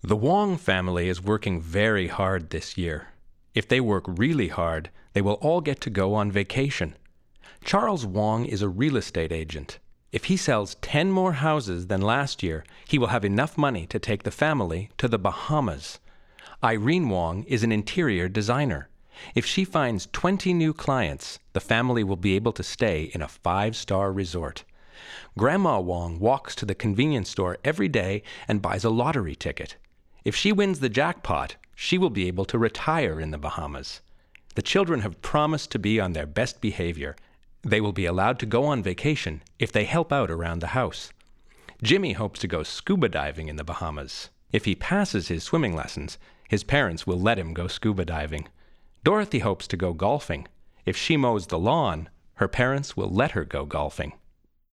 The Wong family is working very hard this year. If they work really hard, they will all get to go on vacation. Charles Wong is a real estate agent. If he sells 10 more houses than last year, he will have enough money to take the family to the Bahamas. Irene Wong is an interior designer. If she finds 20 new clients, the family will be able to stay in a 5-star resort. Grandma Wong walks to the convenience store every day and buys a lottery ticket. If she wins the jackpot, she will be able to retire in the Bahamas. The children have promised to be on their best behavior. They will be allowed to go on vacation if they help out around the house. Jimmy hopes to go scuba diving in the Bahamas. If he passes his swimming lessons, his parents will let him go scuba diving. Dorothy hopes to go golfing. If she mows the lawn, her parents will let her go golfing.